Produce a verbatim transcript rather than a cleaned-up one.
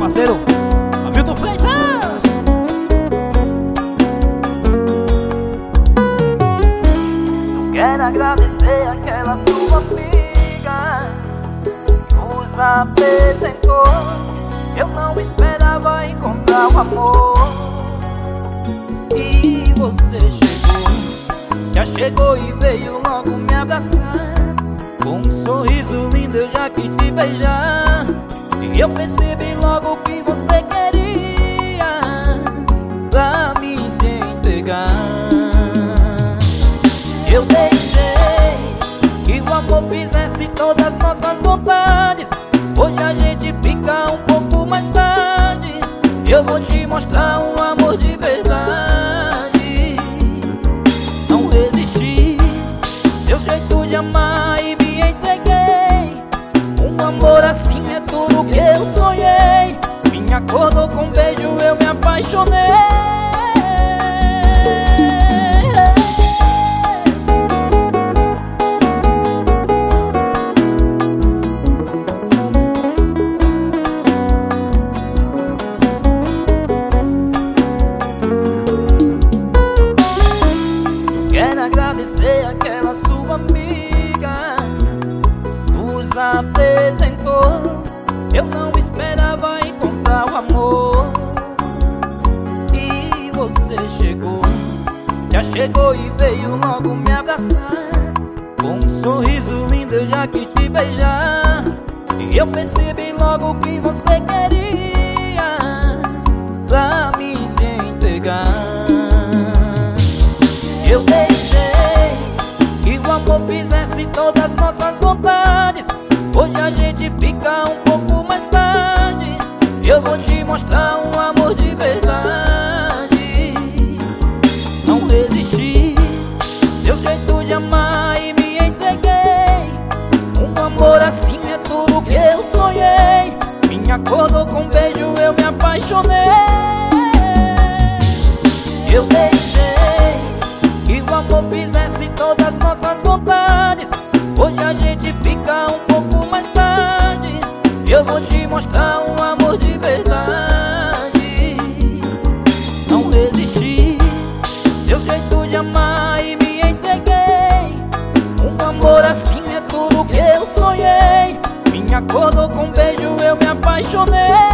parceiro Hamilton Freitas. Eu quero agradecer aquela sua amiga que nos apresentou. Eu não esperava encontrar o amor. E você chegou, já chegou e veio logo me abraçar. Com um sorriso lindo eu já quis te beijar. E eu percebi logo que você queria pra me se entregar. Eu deixei que o amor fizesse todas as nossas vontades. Hoje a gente fica um pouco mais tarde. Eu vou te mostrar um amor de verdade. Não resisti, seu jeito de amar e me entreguei. Um amor assim é tudo que eu sonhei. Me acordou com um beijo, eu me apaixonei. Quero agradecer aquela sua amiga nos apresentou. Eu não esperava encontrar o amor. E você chegou, já chegou e veio logo me abraçar. Com um sorriso lindo eu já quis te beijar. E eu percebi logo que você queria pra me se entregar. Eu deixei que o amor fizesse todas as nossas vontades. Hoje a gente fica um pouco mais tarde. Eu vou te mostrar um amor de verdade. Não resisti, seu jeito de amar e me entreguei. Um amor assim é tudo que eu sonhei. Me acordou com um beijo, eu me apaixonei. Eu deixei que o amor fizesse todas as nossas vontades. Hoje a gente fica um pouco mais tarde. Eu vou te mostrar um amor de verdade. Não resisti, seu jeito de amar e me entreguei. Um amor assim é tudo que eu sonhei. Me acordou com um beijo, eu me apaixonei.